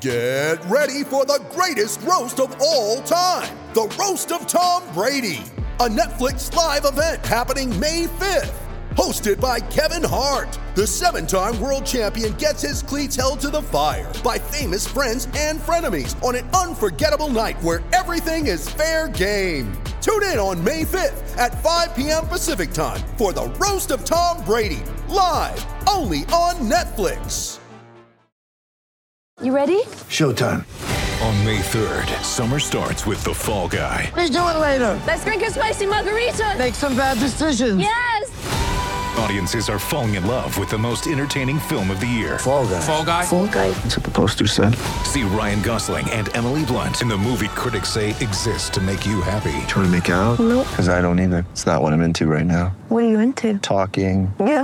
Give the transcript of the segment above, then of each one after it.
Get ready for the greatest roast of all time, the Roast of Tom Brady, a Netflix live event happening May 5th. Hosted by Kevin Hart, the 7-time world champion gets his cleats held to the fire by famous friends and frenemies on an unforgettable night where everything is fair game. Tune in on May 5th at 5 p.m. Pacific time for the Roast of Tom Brady, live only on Netflix. You ready? Showtime. On May 3rd, summer starts with The Fall Guy. Let's do it later. Let's drink a spicy margarita. Make some bad decisions. Yes! Audiences are falling in love with the most entertaining film of the year. Fall Guy. Fall Guy? Fall Guy. That's what the poster said. See Ryan Gosling and Emily Blunt in the movie critics say exists to make you happy. Trying to make it out? Nope. Because I don't either. It's not what I'm into right now. What are you into? Talking. Yeah.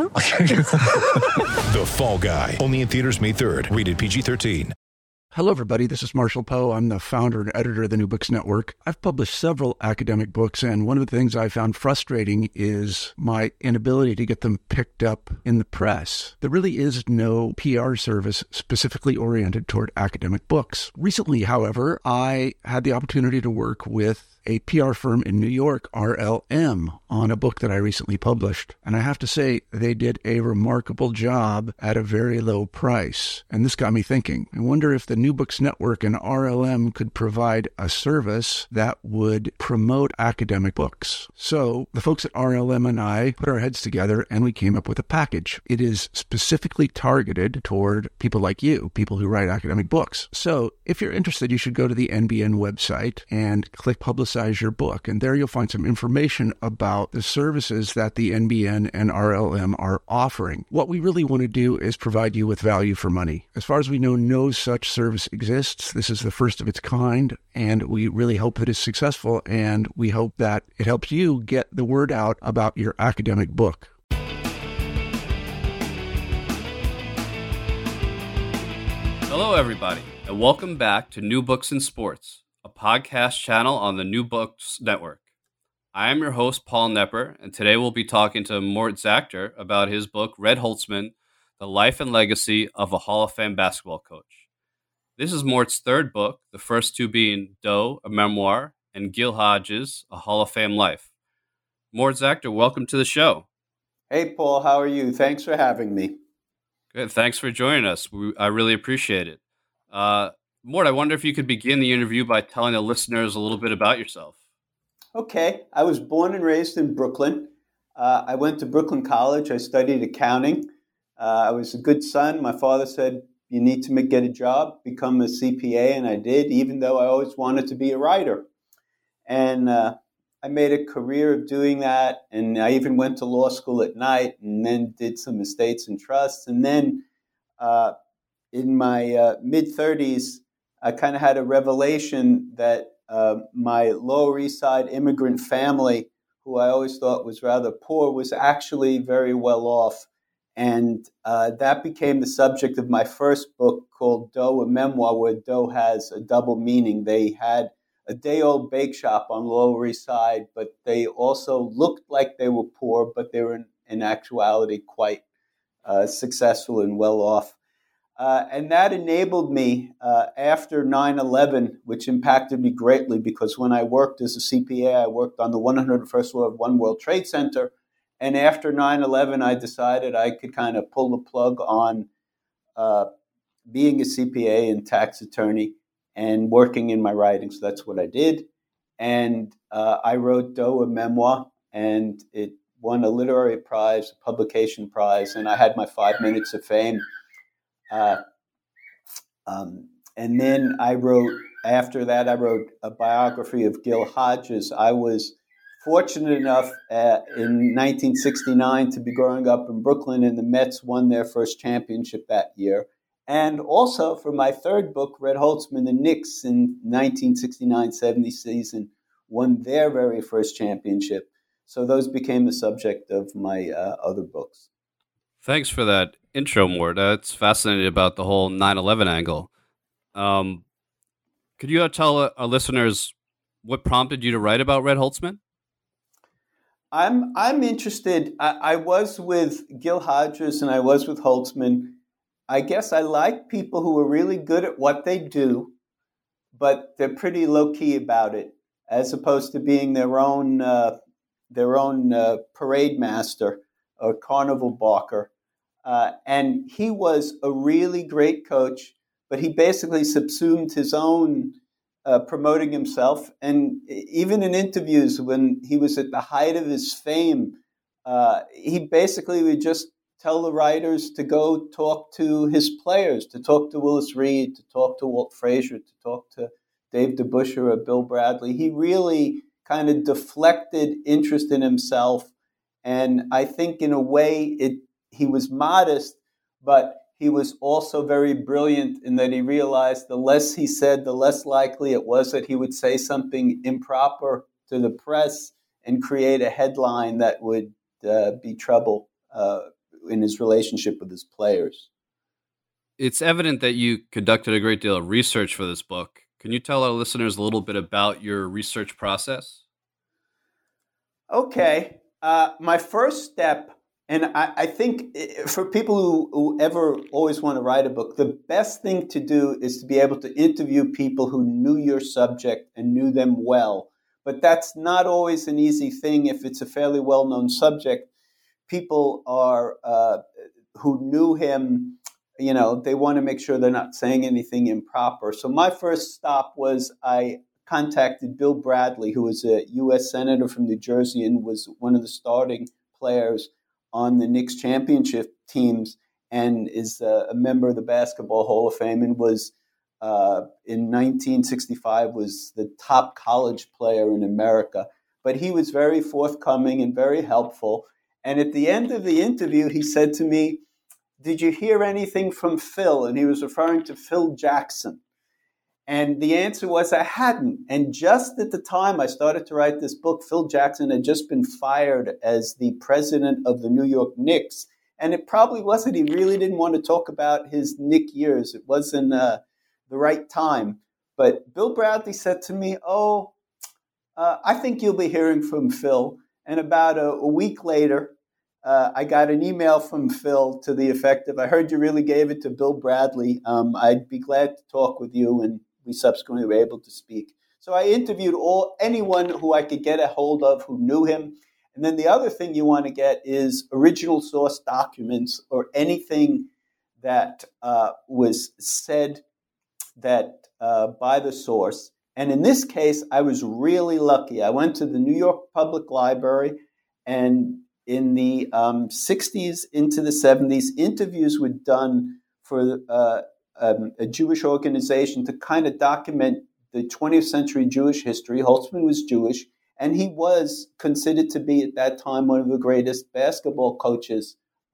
The Fall Guy. Only in theaters May 3rd. Rated PG-13. Hello, everybody. This is Marshall Poe. I'm the founder and editor of the New Books Network. I've published several academic books, and one of the things I found frustrating is my inability to get them picked up in the press. There really is no PR service specifically oriented toward academic books. Recently, however, I had the opportunity to work with a PR firm in New York, RLM, on a book that I recently published. And I have to say, they did a remarkable job at a very low price. And this got me thinking, I wonder if the New Books Network and RLM could provide a service that would promote academic books. So the folks at RLM and I put our heads together and we came up with a package. It is specifically targeted toward people like you, people who write academic books. So if you're interested, you should go to the NBN website and click Publicize Your Book. And there you'll find some information about the services that the NBN and RLM are offering. What we really want to do is provide you with value for money. As far as we know, no such service exists. This is the first of its kind, and we really hope that it's successful, and we hope that it helps you get the word out about your academic book. Hello, everybody, and welcome back to New Books in Sports, a podcast channel on the New Books Network. I am your host, Paul Nepper, and today we'll be talking to Mort Zachter about his book, Red Holtzman, The Life and Legacy of a Hall of Fame Basketball Coach. This is Mort's third book, the first two being Doe, a memoir, and Gil Hodges, A Hall of Fame Life. Mort Zachter, welcome to the show. Hey, Paul, how are you? Thanks for having me. Good, thanks for joining us. I really appreciate it. Mort, I wonder if you could begin the interview by telling the listeners a little bit about yourself. Okay. I was born and raised in Brooklyn. I went to Brooklyn College. I studied accounting. I was a good son. My father said, you need to get a job, become a CPA, and I did, even though I always wanted to be a writer. And I made a career of doing that, and I even went to law school at night and then did some estates and trusts. And then in my mid-30s, I kind of had a revelation that my Lower East Side immigrant family, who I always thought was rather poor, was actually very well off. And that became the subject of my first book called Doe, a Memoir, where Doe has a double meaning. They had a day-old bake shop on Lower East Side, but they also looked like they were poor, but they were in actuality quite successful and well off. And that enabled me after 9/11, which impacted me greatly because when I worked as a CPA, I worked on the 101st floor of One World Trade Center. And after 9/11, I decided I could kind of pull the plug on being a CPA and tax attorney and working in my writing. So that's what I did. And I wrote Doe, a memoir, and it won a literary prize, a publication prize, and I had my 5 minutes of fame. And then after that, I wrote a biography of Gil Hodges. I was fortunate enough in 1969 to be growing up in Brooklyn, and the Mets won their first championship that year. And also for my third book, Red Holtzman, the Knicks in 1969-70 season won their very first championship. So those became the subject of my other books. Thanks for that intro, Mort. That's fascinating about the whole 9/11 angle. Could you tell our listeners what prompted you to write about Red Holtzman? I'm interested. I was with Gil Hodges and I was with Holtzman I guess I like people who are really good at what they do, but they're pretty low key about it, as opposed to being their own parade master or carnival barker. And he was a really great coach, but he basically subsumed his own promoting himself. And even in interviews, when he was at the height of his fame, he basically would just tell the writers to go talk to his players, to talk to Willis Reed, to talk to Walt Frazier, to talk to Dave DeBusschere or Bill Bradley. He really kind of deflected interest in himself. And I think in a way he was modest, but he was also very brilliant in that he realized the less he said, the less likely it was that he would say something improper to the press and create a headline that would be trouble in his relationship with his players. It's evident that you conducted a great deal of research for this book. Can you tell our listeners a little bit about your research process? Okay. My first step, and I think for people who ever always want to write a book, the best thing to do is to be able to interview people who knew your subject and knew them well. But that's not always an easy thing if it's a fairly well-known subject. People are who knew him, they want to make sure they're not saying anything improper. So my first stop was I contacted Bill Bradley, who was a U.S. Senator from New Jersey and was one of the starting players on the Knicks championship teams and is a member of the Basketball Hall of Fame and was, in 1965, was the top college player in America. But he was very forthcoming and very helpful. And at the end of the interview, he said to me, "Did you hear anything from Phil?" And he was referring to Phil Jackson. And the answer was I hadn't. And just at the time I started to write this book, Phil Jackson had just been fired as the president of the New York Knicks. And it probably wasn't. He really didn't want to talk about his Knick years. It wasn't the right time. But Bill Bradley said to me, I think you'll be hearing from Phil. And about a week later, I got an email from Phil to the effect of, "I heard you really gave it to Bill Bradley. I'd be glad to talk with you." And we subsequently were able to speak. So I interviewed anyone who I could get a hold of who knew him. And then the other thing you want to get is original source documents or anything that was said that by the source. And in this case, I was really lucky. I went to the New York Public Library, and in the 60s into the 70s, interviews were done for a Jewish organization to kind of document the 20th century Jewish history. Holtzman was Jewish, and he was considered to be at that time one of the greatest basketball coaches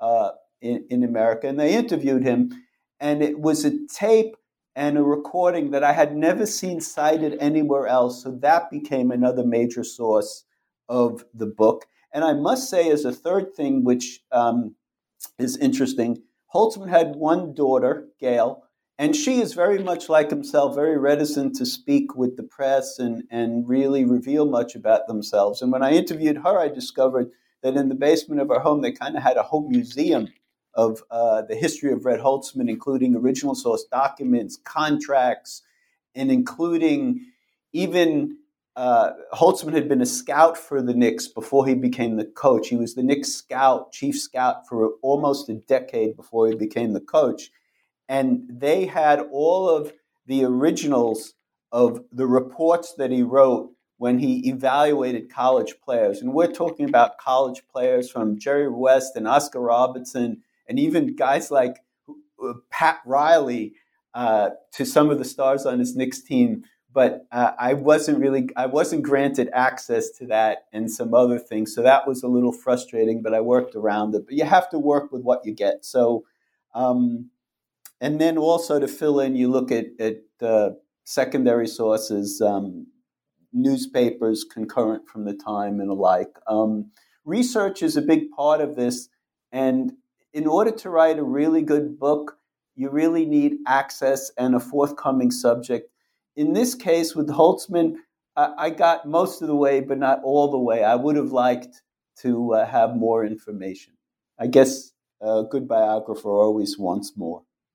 in America. And they interviewed him, and it was a tape and a recording that I had never seen cited anywhere else. So that became another major source of the book. And I must say, as a third thing, which is interesting, Holtzman had one daughter, Gail, and she is very much like himself, very reticent to speak with the press and really reveal much about themselves. And when I interviewed her, I discovered that in the basement of her home, they kind of had a home museum of the history of Red Holtzman, including original source documents, contracts, and including even Holtzman had been a scout for the Knicks before he became the coach. He was the Knicks chief scout for almost a decade before he became the coach. And they had all of the originals of the reports that he wrote when he evaluated college players. And we're talking about college players from Jerry West and Oscar Robertson, and even guys like Pat Riley, to some of the stars on his Knicks team. But I wasn't granted access to that and some other things. So that was a little frustrating, but I worked around it. But you have to work with what you get. So, and then also to fill in, you look at secondary sources, newspapers concurrent from the time and alike. Research is a big part of this. And in order to write a really good book, you really need access and a forthcoming subject. In this case, with Holtzman, I got most of the way, but not all the way. I would have liked to have more information. I guess a good biographer always wants more.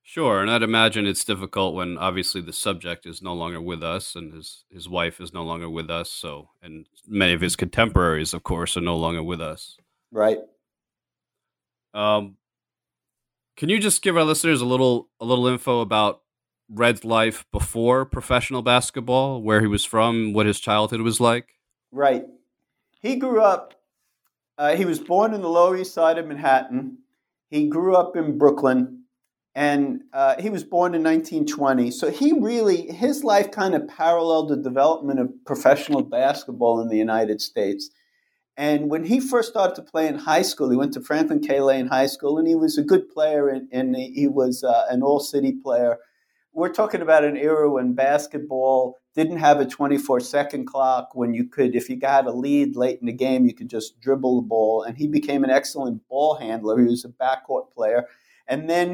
Sure, and I'd imagine it's difficult when obviously the subject is no longer with us, and his wife is no longer with us. So, and many of his contemporaries, of course, are no longer with us. Right. Um, can you just give our listeners a little info about Red's life before professional basketball, where he was from, what his childhood was like? Right. He grew up, he was born in the Lower East Side of Manhattan. He grew up in Brooklyn, and he was born in 1920. So his life kind of paralleled the development of professional basketball in the United States. And when he first started to play in high school, he went to Franklin K. Lane High School, and he was a good player, and he was an all-city player. We're talking about an era when basketball didn't have a 24-second clock, when you could, if you got a lead late in the game, you could just dribble the ball. And he became an excellent ball handler. He was a backcourt player. And then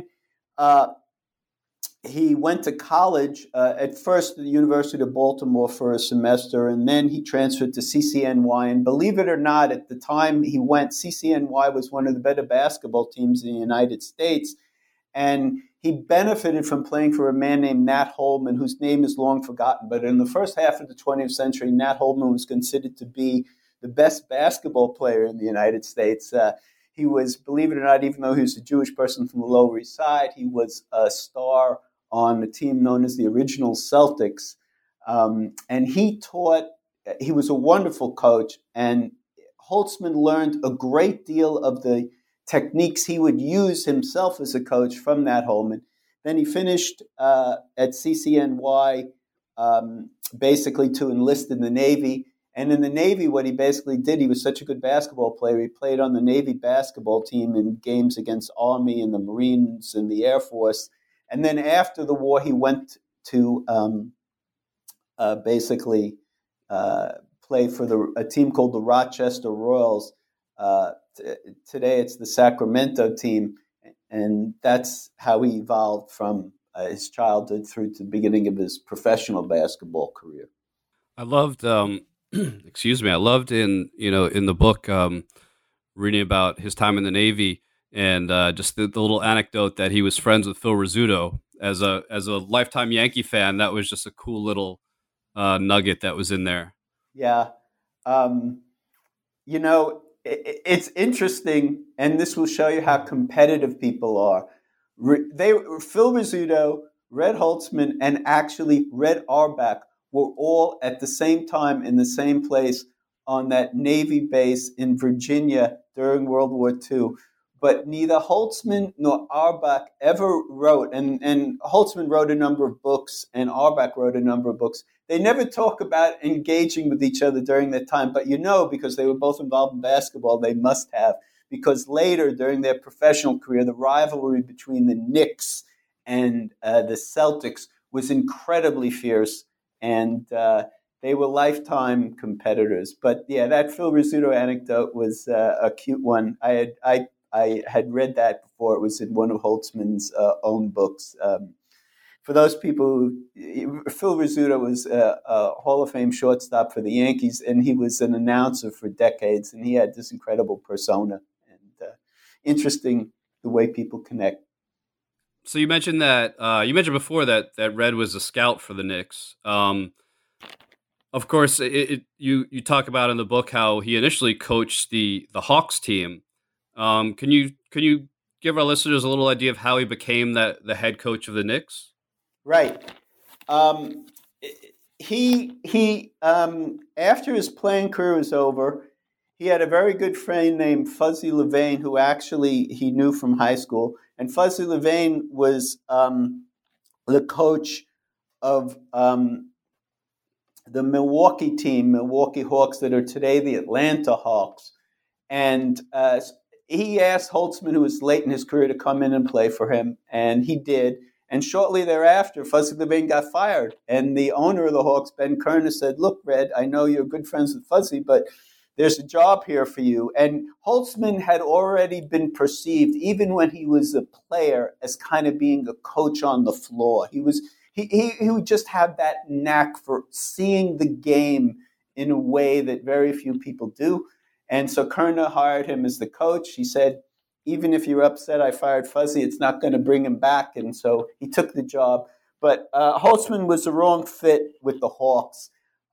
he went to college, at first at the University of Baltimore for a semester, and then he transferred to CCNY. And believe it or not, at the time he went, CCNY was one of the better basketball teams in the United States. And he benefited from playing for a man named Nat Holman, whose name is long forgotten. But in the first half of the 20th century, Nat Holman was considered to be the best basketball player in the United States. He was, believe it or not, even though he was a Jewish person from the Lower East Side, he was a star on a team known as the Original Celtics. And he was a wonderful coach. And Holtzman learned a great deal of the techniques he would use himself as a coach from Nat Holman. Then he finished at CCNY basically to enlist in the Navy. And in the Navy, what he basically did, he was such a good basketball player, he played on the Navy basketball team in games against Army and the Marines and the Air Force. And then after the war, he went to basically play for a team called the Rochester Royals. Today it's the Sacramento team, and that's how he evolved from his childhood through to the beginning of his professional basketball career. I loved, excuse me, I loved in the book reading about his time in the Navy, and just the little anecdote that he was friends with Phil Rizzuto. As a lifetime Yankee fan, that was just a cool little nugget that was in there. Yeah. It's interesting, and this will show you how competitive people are. Phil Rizzuto, Red Holtzman, and actually Red Auerbach were all at the same time in the same place on that Navy base in Virginia during World War II. But neither Holtzman nor Auerbach ever wrote, and Holtzman wrote a number of books, and Auerbach wrote a number of books. They never talk about engaging with each other during that time, but because they were both involved in basketball, they must have. Because later, during their professional career, the rivalry between the Knicks and the Celtics was incredibly fierce, and they were lifetime competitors. But yeah, that Phil Rizzuto anecdote was a cute one. I had read that before. It was in one of Holtzman's own books. For those people, Phil Rizzuto was a Hall of Fame shortstop for the Yankees, and he was an announcer for decades, and he had this incredible persona. And interesting the way people connect. So you mentioned before that Red was a scout for the Knicks. Of course, you talk about in the book how he initially coached the Hawks team. Can you give our listeners a little idea of how he became the head coach of the Knicks? Right. He after his playing career was over, he had a very good friend named Fuzzy Levain, who actually he knew from high school. And Fuzzy Levain was the coach of the Milwaukee team, Milwaukee Hawks, that are today the Atlanta Hawks. And he asked Holtzman, who was late in his career, to come in and play for him, and he did. And shortly thereafter, Fuzzy Levain got fired. And the owner of the Hawks, Ben Kerner, said, "Look, Red, I know you're good friends with Fuzzy, but there's a job here for you." And Holtzman had already been perceived, even when he was a player, as kind of being a coach on the floor. He would just have that knack for seeing the game in a way that very few people do. And so Kerner hired him as the coach. He said, even if you're upset I fired Fuzzy, it's not going to bring him back. And so he took the job. But Holtzman was the wrong fit with the Hawks.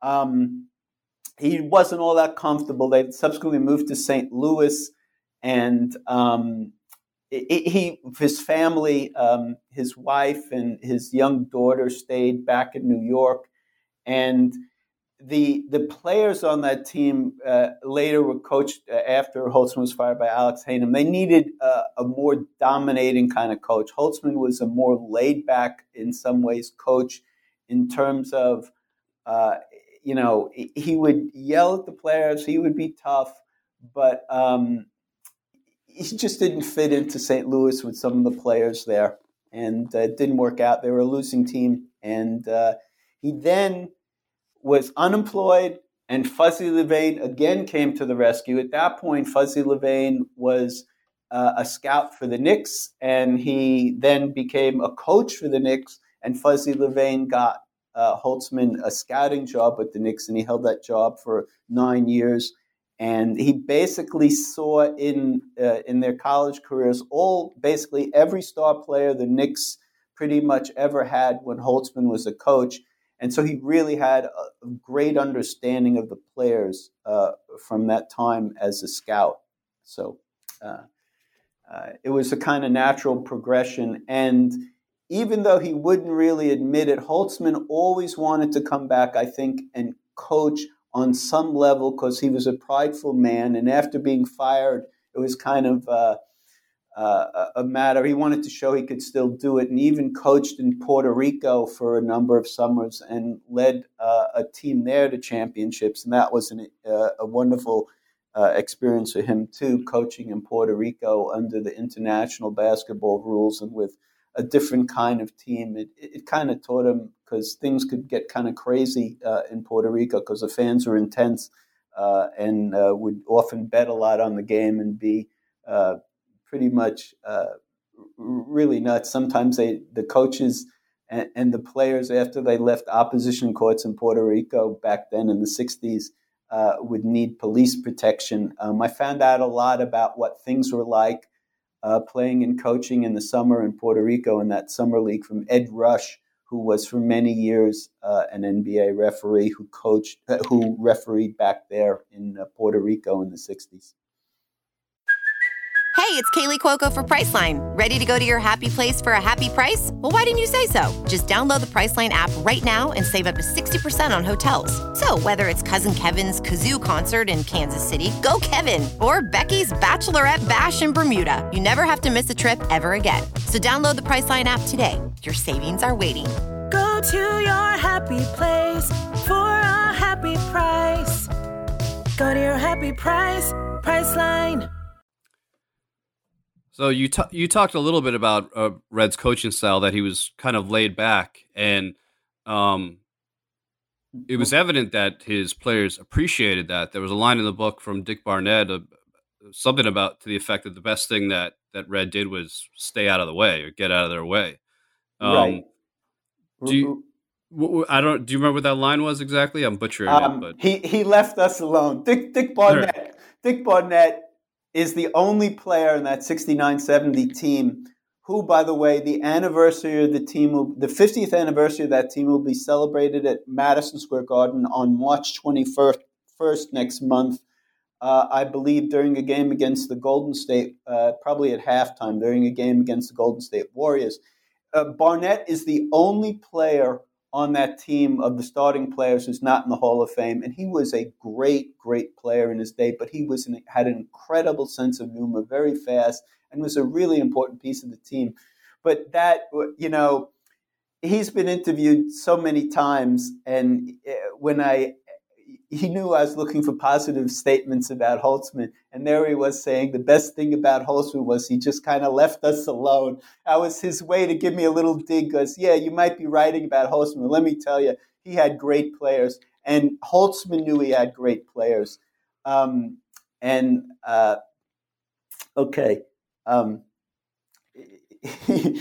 He wasn't all that comfortable. They subsequently moved to St. Louis, and his family, his wife and his young daughter stayed back in New York. And the players on that team later were coached after Holtzman was fired by Alex Haynham. They needed a more dominating kind of coach. Holtzman was a more laid back, in some ways, coach in terms of, he would yell at the players. He would be tough, but he just didn't fit into St. Louis with some of the players there, and it didn't work out. They were a losing team, and he then was unemployed, and Fuzzy Levain again came to the rescue. At that point, Fuzzy Levain was a scout for the Knicks, and he then became a coach for the Knicks, and Fuzzy Levain got Holtzman a scouting job with the Knicks, and he held that job for 9 years. And he basically saw in their college careers basically every star player the Knicks pretty much ever had when Holtzman was a coach. And so he really had a great understanding of the players from that time as a scout. So it was a kind of natural progression. And even though he wouldn't really admit it, Holtzman always wanted to come back, I think, and coach on some level because he was a prideful man. And after being fired, it was kind of a matter. He wanted to show he could still do it, and even coached in Puerto Rico for a number of summers and led a team there to championships. And that was a wonderful experience for him, too, coaching in Puerto Rico under the international basketball rules and with a different kind of team. It kind of taught him, because things could get kind of crazy in Puerto Rico because the fans were intense and would often bet a lot on the game and be pretty much really nuts. Sometimes the coaches and the players, after they left opposition courts in Puerto Rico back then in the 60s, would need police protection. I found out a lot about what things were like playing and coaching in the summer in Puerto Rico in that summer league from Ed Rush, who was for many years an NBA referee who refereed back there in Puerto Rico in the 60s. Hey, it's Kaylee Cuoco for Priceline. Ready to go to your happy place for a happy price? Well, why didn't you say so? Just download the Priceline app right now and save up to 60% on hotels. So whether it's Cousin Kevin's Kazoo Concert in Kansas City, go Kevin, or Becky's Bachelorette Bash in Bermuda, you never have to miss a trip ever again. So download the Priceline app today. Your savings are waiting. Go to your happy place for a happy price. Go to your happy price, Priceline. So you talked a little bit about Red's coaching style, that he was kind of laid back, and it was evident that his players appreciated that. There was a line in the book from Dick Barnett, something about to the effect that the best thing that Red did was stay out of the way or get out of their way. Right. Do you remember what that line was exactly? I'm butchering it, but he left us alone. Dick Barnett. Sure. Dick Barnett is the only player in that 69-70 team who, by the way, the 50th anniversary of that team will be celebrated at Madison Square Garden on March 21st next month. I believe during a game against the Golden State, probably at halftime, during a game against the Golden State Warriors. Barnett is the only player on that team of the starting players who's not in the Hall of Fame, and he was a great, great player in his day, but he had an incredible sense of humor, very fast, and was a really important piece of the team. But that, he's been interviewed so many times, and he knew I was looking for positive statements about Holtzman, and there he was saying the best thing about Holtzman was he just kind of left us alone. That was his way to give me a little dig, because, yeah, you might be writing about Holtzman, but let me tell you, he had great players, and Holtzman knew he had great players.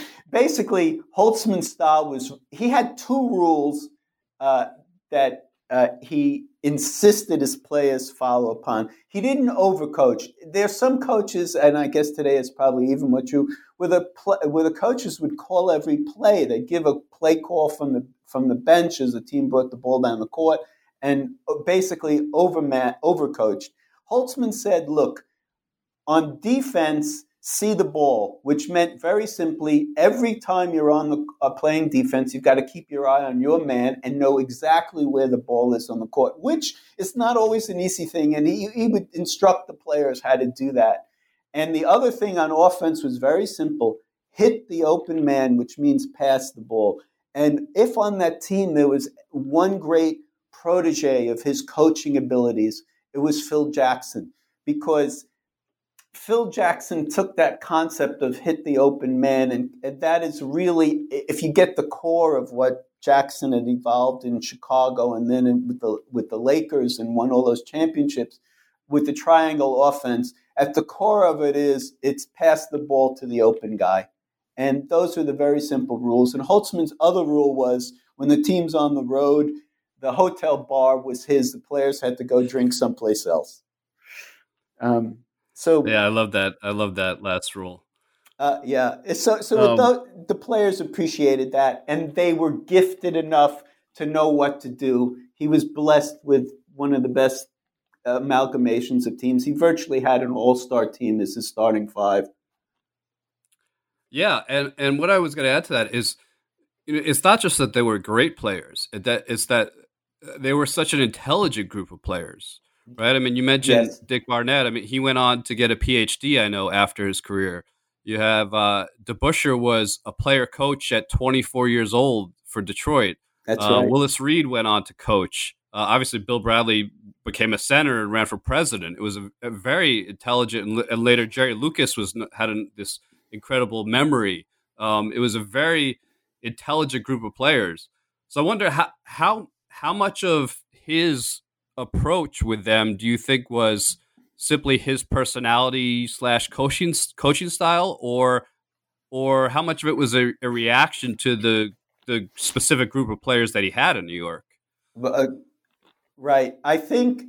Basically, Holtzman's style was, he had two rules that he insisted his players follow upon. He didn't overcoach. There's some coaches, and I guess today it's probably even more true, where the coaches would call every play. They'd give a play call from the bench as the team brought the ball down the court, and basically overcoached. Holtzman said, look, on defense, see the ball, which meant very simply, every time you're on playing defense, you've got to keep your eye on your man and know exactly where the ball is on the court, which is not always an easy thing. And he would instruct the players how to do that. And the other thing on offense was very simple. Hit the open man, which means pass the ball. And if on that team there was one great protege of his coaching abilities, it was Phil Jackson, because Phil Jackson took that concept of hit the open man, and that is really, if you get the core of what Jackson had evolved in Chicago and then with the Lakers and won all those championships with the triangle offense, at the core of it is it's pass the ball to the open guy. And those are the very simple rules. And Holtzman's other rule was when the team's on the road, the hotel bar was his. The players had to go drink someplace else. So yeah, I love that. I love that last rule. Yeah. So the players appreciated that, and they were gifted enough to know what to do. He was blessed with one of the best amalgamations of teams. He virtually had an all-star team as his starting five. Yeah, and what I was going to add to that is, it's not just that they were great players. It's that they were such an intelligent group of players. Right. I mean, you mentioned Dick Barnett. I mean, he went on to get a PhD, I know, after his career. You have DeBusschere was a player coach at 24 years old for Detroit. That's right. Willis Reed went on to coach. Obviously, Bill Bradley became a senator and ran for president. It was a very intelligent, and later Jerry Lucas had this incredible memory. It was a very intelligent group of players. So I wonder how much of his approach with them do you think was simply his personality / coaching style, or how much of it was a reaction to the specific group of players that he had in New York? Right. I think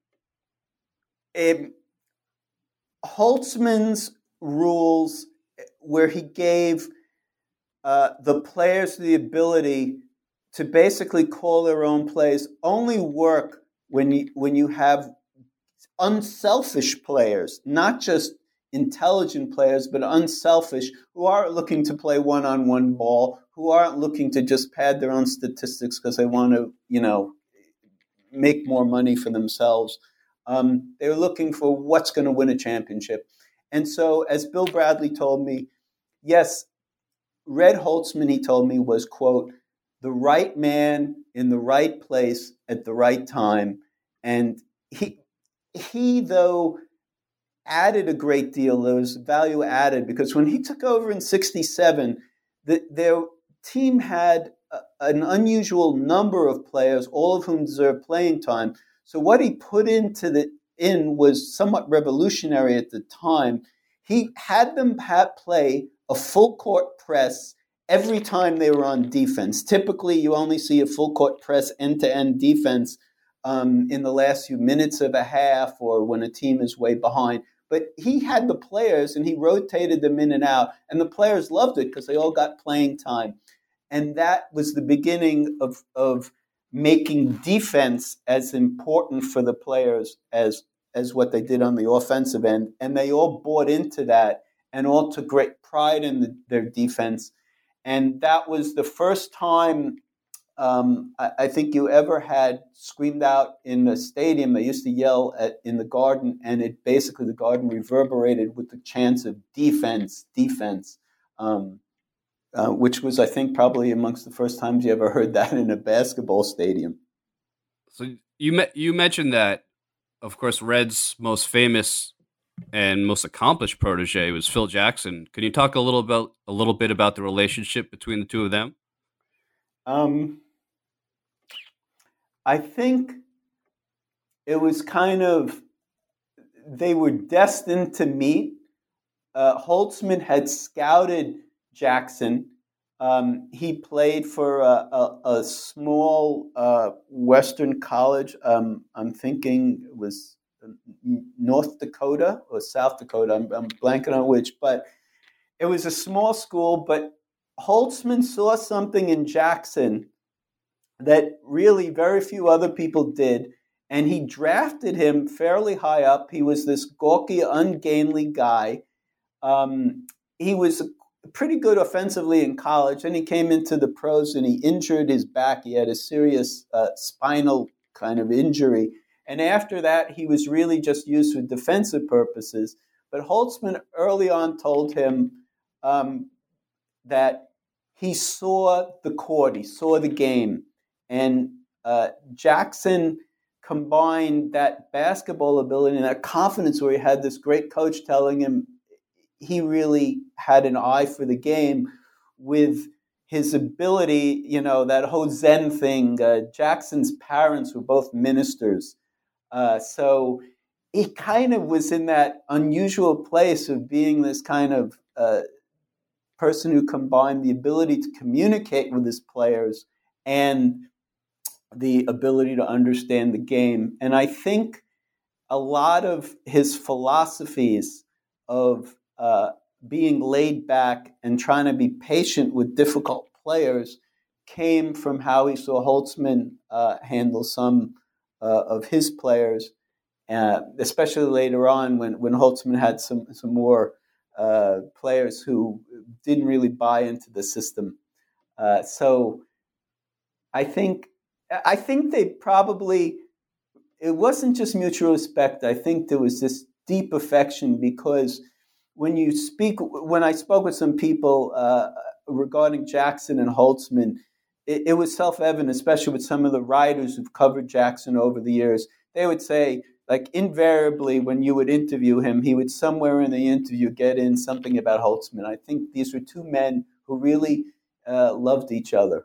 Holtzman's rules, where he gave the players the ability to basically call their own plays, only work when you have unselfish players, not just intelligent players, but unselfish, who aren't looking to play one-on-one ball, who aren't looking to just pad their own statistics because they want to, make more money for themselves. They're looking for what's going to win a championship. And so, as Bill Bradley told me, yes, Red Holtzman, he told me, was, quote, the right man in the right place at the right time. And he though, added a great deal. There was value added, because when he took over in 1967, their team had an unusual number of players, all of whom deserved playing time. So what he put in was somewhat revolutionary at the time. He had them play a full court press every time they were on defense. Typically, you only see a full court press end-to-end defense in the last few minutes of a half or when a team is way behind. But he had the players and he rotated them in and out, and the players loved it because they all got playing time. And that was the beginning of making defense as important for the players as what they did on the offensive end. And they all bought into that and all took great pride in their defense. And that was the first time I think you ever had screamed out in a stadium. They used to yell in the Garden, and the Garden reverberated with the chants of defense, which was, I think, probably amongst the first times you ever heard that in a basketball stadium. So you mentioned that, of course, Red's most famous and most accomplished protege was Phil Jackson. Can you talk a little bit about the relationship between the two of them? I think it was they were destined to meet. Holtzman had scouted Jackson He played for a small Western college. I'm thinking it was North Dakota or South Dakota. I'm blanking on which, but it was a small school. But Holtzman saw something in Jackson that really very few other people did, and he drafted him fairly high up. He was this gawky, ungainly guy. He was pretty good offensively in college. Then he came into the pros and he injured his back. He had a serious spinal kind of injury. And after that, he was really just used for defensive purposes. But Holtzman early on told him that he saw the court, he saw the game. And Jackson combined that basketball ability and that confidence where he had this great coach telling him he really had an eye for the game with his ability, that whole Zen thing. Jackson's parents were both ministers. So he kind of was in that unusual place of being this kind of person who combined the ability to communicate with his players and the ability to understand the game. And I think a lot of his philosophies of being laid back and trying to be patient with difficult players came from how he saw Holtzman handle some of his players, especially later on when Holtzman had some more players who didn't really buy into the system. So I think they probably, it wasn't just mutual respect. I think there was this deep affection because when I spoke with some people regarding Jackson and Holtzman, it was self-evident, especially with some of the writers who've covered Jackson over the years. They would say, like, invariably when you would interview him, he would somewhere in the interview get in something about Holtzman. I think these were two men who really loved each other.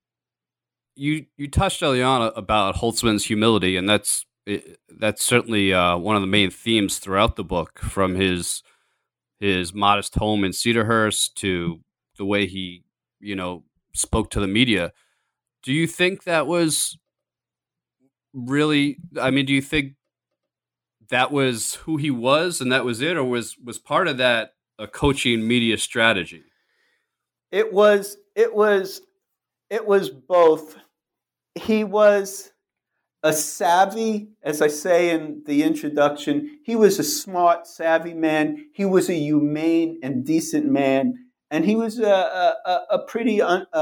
You touched early on about Holtzman's humility, and that's certainly one of the main themes throughout the book, from his modest home in Cedarhurst to the way he, spoke to the media. Do you think that was really, do you think that was who he was and that was it, or was part of that a coaching media strategy? It was both. He was a savvy, as I say in the introduction, he was a smart, savvy man. He was a humane and decent man. And he was a pretty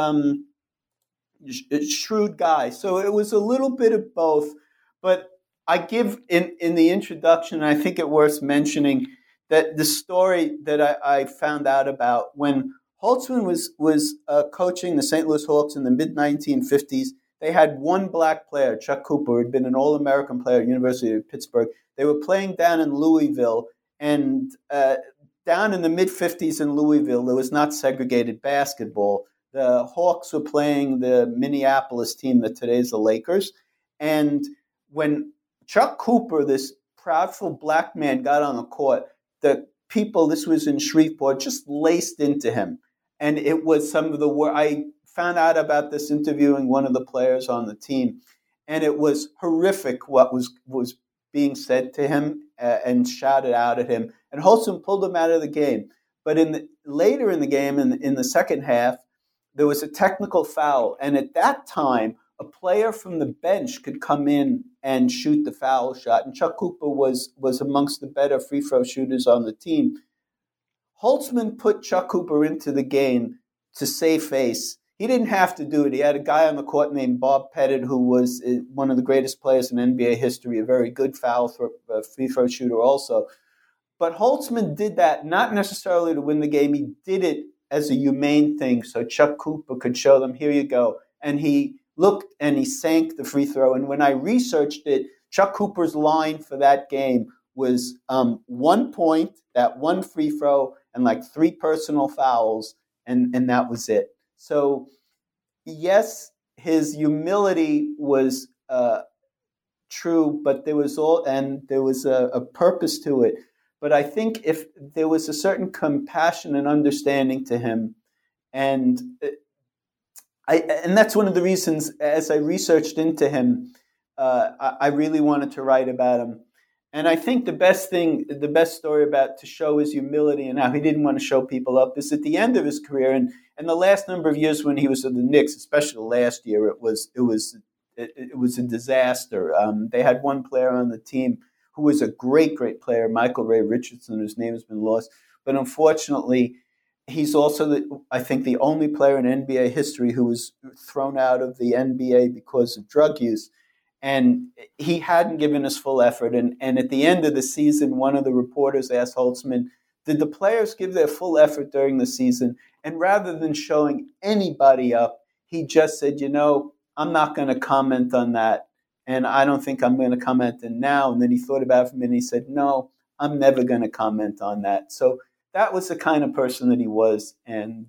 shrewd guy. So it was a little bit of both. But I give in the introduction, and I think it worth mentioning, that the story that I found out about when Holtzman was coaching the St. Louis Hawks in the mid-1950s, they had one black player, Chuck Cooper, who had been an All-American player at the University of Pittsburgh. They were playing down in Louisville, and down in the mid-50s in Louisville, there was not segregated basketball. The Hawks were playing the Minneapolis team that today is the Lakers. And when Chuck Cooper, this proudful black man, got on the court, the people, this was in Shreveport, just laced into him. And it was some of the work. I found out about this interviewing one of the players on the team, and it was horrific what was being said to him and shouted out at him. And Holtzman pulled him out of the game. But later in the game, in the second half, there was a technical foul. And at that time, a player from the bench could come in and shoot the foul shot. And Chuck Cooper was amongst the better free throw shooters on the team. Holtzman put Chuck Cooper into the game to save face. He didn't have to do it. He had a guy on the court named Bob Pettit, who was one of the greatest players in NBA history, a very good free throw shooter also. But Holtzman did that not necessarily to win the game. He did it as a humane thing so Chuck Cooper could show them, here you go. And he looked and he sank the free throw. And when I researched it, Chuck Cooper's line for that game was 1 point, that one free throw, and like 3 personal fouls, and that was it. So, yes, his humility was true, but there was a purpose to it. But I think if there was a certain compassion and understanding to him, and And that's one of the reasons, as I researched into him, I really wanted to write about him. And I think the best story about to show his humility and how he didn't want to show people up is at the end of his career and the last number of years when he was at the Knicks, especially the last year, it was a disaster. They had one player on the team who was a great player, Michael Ray Richardson, whose name has been lost. But unfortunately, he's also, I think, the only player in NBA history who was thrown out of the NBA because of drug use. And he hadn't given his full effort. And at the end of the season, one of the reporters asked Holtzman, did the players give their full effort during the season? And rather than showing anybody up, he just said, I'm not going to comment on that. And I don't think I'm going to comment on now. And then he thought about it for a minute and he said, no, I'm never going to comment on that. So that was the kind of person that he was. And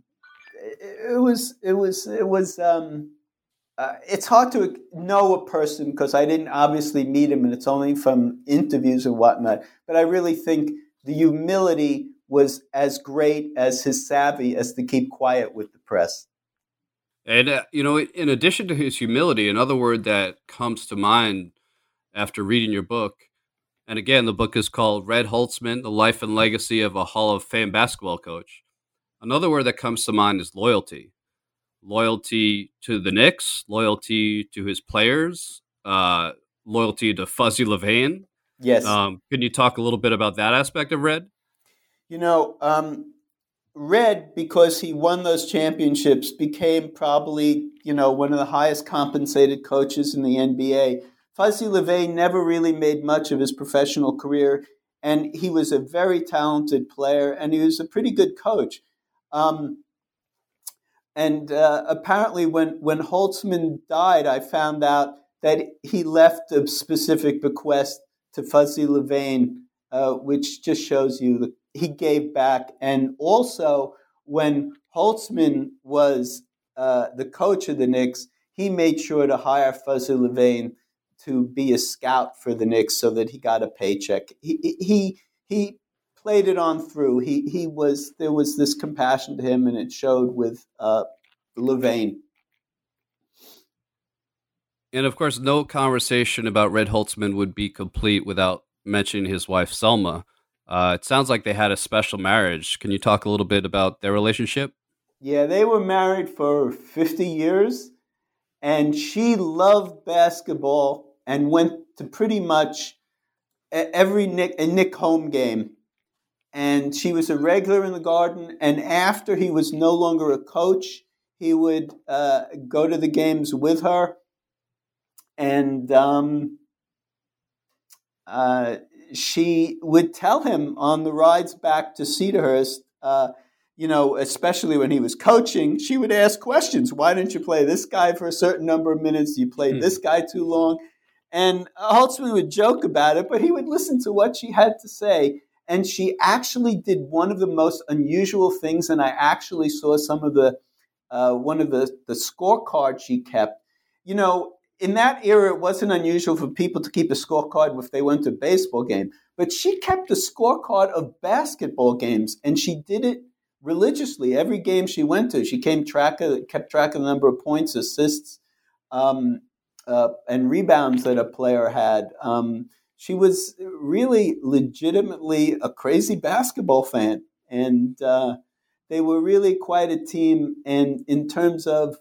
it's hard to know a person because I didn't obviously meet him and it's only from interviews and whatnot. But I really think the humility was as great as his savvy as to keep quiet with the press. And, in addition to his humility, another word that comes to mind after reading your book, and again, the book is called Red Holtzman, The Life and Legacy of a Hall of Fame Basketball Coach. Another word that comes to mind is loyalty. Loyalty to the Knicks, loyalty to his players, loyalty to Fuzzy LaVine. Yes. Can you talk a little bit about that aspect of Red? Red, because he won those championships, became probably, one of the highest compensated coaches in the NBA. Fuzzy LaVine never really made much of his professional career, and he was a very talented player, and he was a pretty good coach. Apparently when Holtzman died, I found out that he left a specific bequest to Fuzzy LaVine, which just shows you that he gave back. And also, when Holtzman was the coach of the Knicks, he made sure to hire Fuzzy LaVine to be a scout for the Knicks so that he got a paycheck. He played it on through. There was this compassion to him, and it showed with LaVine. And of course, no conversation about Red Holtzman would be complete without mentioning his wife, Selma. It sounds like they had a special marriage. Can you talk a little bit about their relationship? Yeah, they were married for 50 years, and she loved basketball and went to pretty much every Knick home game. And she was a regular in the Garden, and after he was no longer a coach, he would go to the games with her. And she would tell him on the rides back to Cedarhurst, especially when he was coaching, she would ask questions. Why didn't you play this guy for a certain number of minutes? You played this guy too long. And Holtzman would joke about it, but he would listen to what she had to say. And she actually did one of the most unusual things, and I actually saw some of one of the scorecards she kept. In that era, it wasn't unusual for people to keep a scorecard if they went to a baseball game. But she kept a scorecard of basketball games, and she did it religiously. Every game she went to, she kept track of the number of points, assists, and rebounds that a player had. She was really legitimately a crazy basketball fan, and they were really quite a team. And in terms of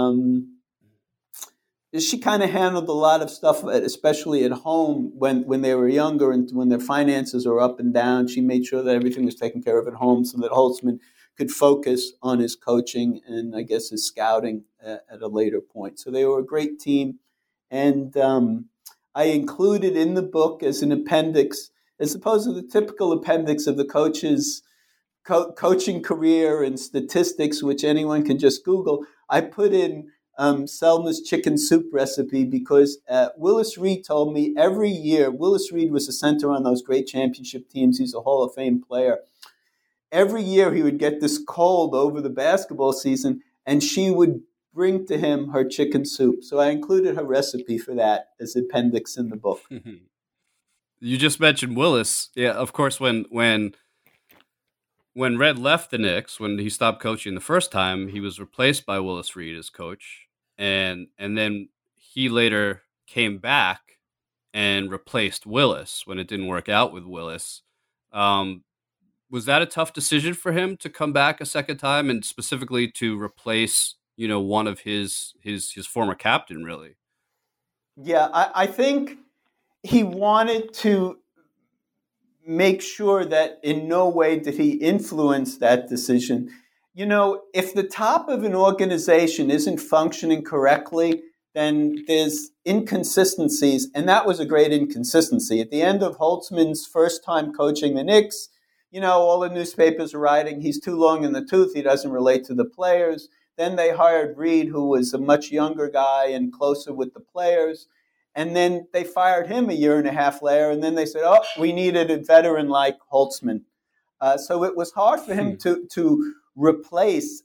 she kind of handled a lot of stuff, especially at home when they were younger and when their finances were up and down. She made sure that everything was taken care of at home so that Holtzman could focus on his coaching and, I guess, his scouting at a later point. So they were a great team. And I included in the book as an appendix, as opposed to the typical appendix of the coach's coaching career and statistics, which anyone can just Google, I put in Selma's chicken soup recipe because Willis Reed told me every year, Willis Reed was the center on those great championship teams. He's a Hall of Fame player. Every year he would get this cold over the basketball season, and she would bring to him her chicken soup. So I included her recipe for that as appendix in the book. You just mentioned Willis. Yeah, of course, when when Red left the Knicks, when he stopped coaching the first time, he was replaced by Willis Reed as coach, and then he later came back and replaced Willis when it didn't work out with Willis. Was that a tough decision for him to come back a second time, and specifically to replace, one of his former captain, really? Yeah, I think he wanted to make sure that in no way did he influence that decision. If the top of an organization isn't functioning correctly, then there's inconsistencies, and that was a great inconsistency. At the end of Holtzman's first time coaching the Knicks, all the newspapers are writing, he's too long in the tooth, he doesn't relate to the players. Then they hired Reed, who was a much younger guy and closer with the players. And then they fired him a year and a half later, and then they said, we needed a veteran like Holtzman. So it was hard for him to replace.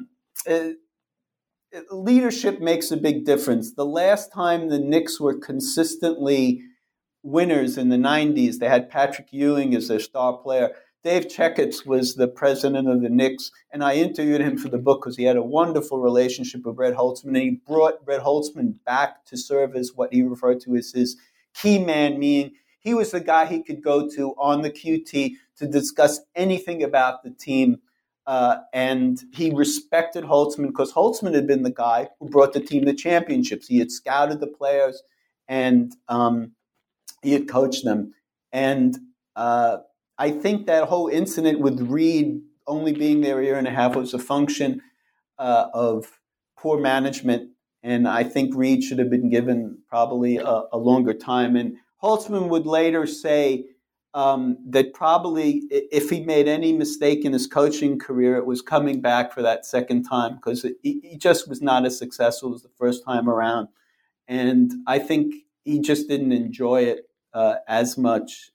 Leadership makes a big difference. The last time the Knicks were consistently winners in the 90s, they had Patrick Ewing as their star player. Dave Checketts was the president of the Knicks, and I interviewed him for the book because he had a wonderful relationship with Red Holtzman. And he brought Red Holtzman back to serve as what he referred to as his key man, meaning he was the guy he could go to on the QT to discuss anything about the team. And he respected Holtzman because Holtzman had been the guy who brought the team to championships. He had scouted the players and he had coached them. And I think that whole incident with Reed only being there a year and a half was a function of poor management. And I think Reed should have been given probably a longer time. And Holtzman would later say that probably if he made any mistake in his coaching career, it was coming back for that second time because he just was not as successful as the first time around. And I think he just didn't enjoy it as much.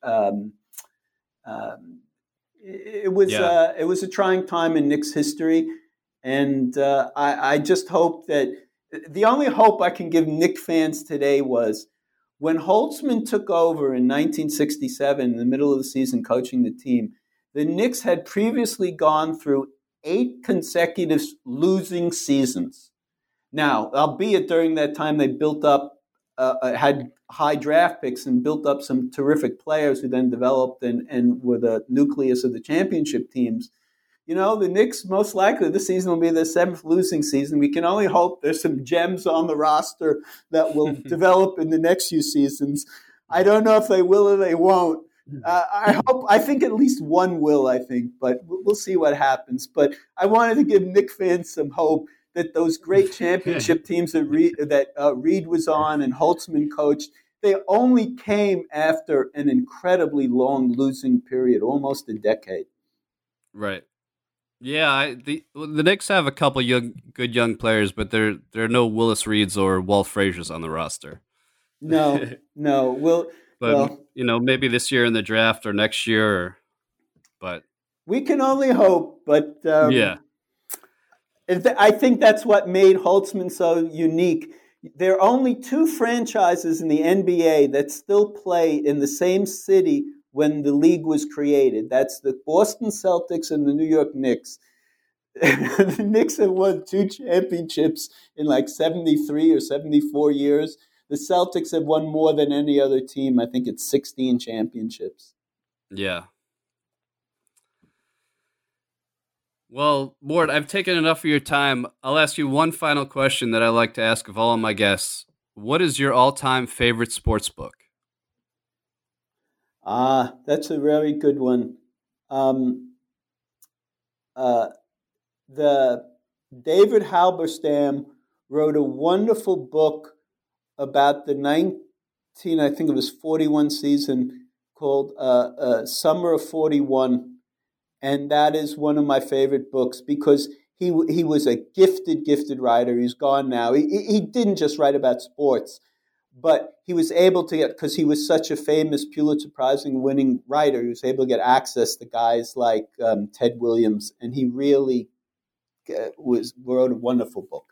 It was a trying time in Knicks history, and I just hope that the only hope I can give Knicks fans today was when Holtzman took over in 1967 in the middle of the season coaching the team. The Knicks had previously gone through 8 consecutive losing seasons. Now, albeit during that time they built up, had high draft picks and built up some terrific players who then developed and were the nucleus of the championship teams. The Knicks, most likely this season will be their 7th losing season. We can only hope there's some gems on the roster that will develop in the next few seasons. I don't know if they will or they won't. I think at least one will, but we'll see what happens. But I wanted to give Knicks fans some hope that those great championship teams that Reed was on and Holtzman coached, they only came after an incredibly long losing period, almost a decade. Right. Yeah, the Knicks have a couple good young players, but there are no Willis Reeds or Walt Fraziers on the roster. No. Maybe this year in the draft or next year, but we can only hope. But yeah. I think that's what made Holtzman so unique. There are only 2 franchises in the NBA that still play in the same city when the league was created. That's the Boston Celtics and the New York Knicks. The Knicks have won 2 championships in like 73 or 74 years. The Celtics have won more than any other team. I think it's 16 championships. Yeah. Well, Mort, I've taken enough of your time. I'll ask you one final question that I like to ask of all of my guests. What is your all-time favorite sports book? That's a very good one. The David Halberstam wrote a wonderful book about the 41 season called Summer of 41. And that is one of my favorite books because he was a gifted writer. He's gone now. He didn't just write about sports, but he was able to get, because he was such a famous Pulitzer Prize winning writer, he was able to get access to guys like Ted Williams, and he really wrote a wonderful book.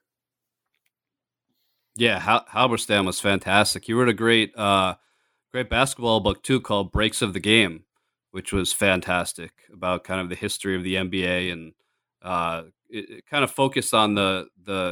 Yeah, Halberstam was fantastic. He wrote a great basketball book too called Breaks of the Game, which was fantastic, about kind of the history of the NBA, and it kind of focused on the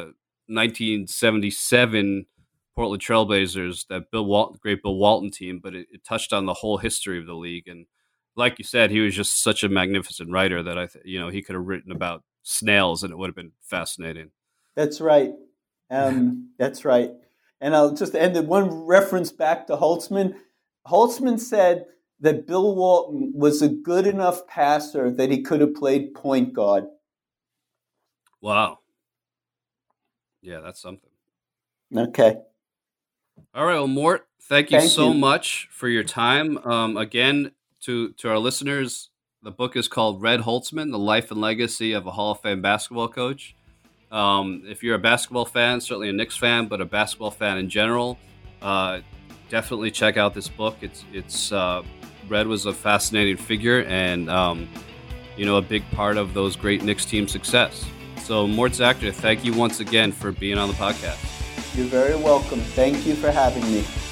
1977 Portland Trailblazers, that great Bill Walton team, but it touched on the whole history of the league. And like you said, he was just such a magnificent writer that he could have written about snails and it would have been fascinating. That's right. That's right. And I'll just end with one reference back to Holtzman. Holtzman said that Bill Walton was a good enough passer that he could have played point guard. Wow. Yeah, that's something. Okay. All right. Well, Mort, thank you so much for your time. Again, to our listeners, the book is called Red Holtzman, The Life and Legacy of a Hall of Fame Basketball Coach. If you're a basketball fan, certainly a Knicks fan, but a basketball fan in general, definitely check out this book. It's Red was a fascinating figure and, a big part of those great Knicks team success. So, Mort Zactor, thank you once again for being on the podcast. You're very welcome. Thank you for having me.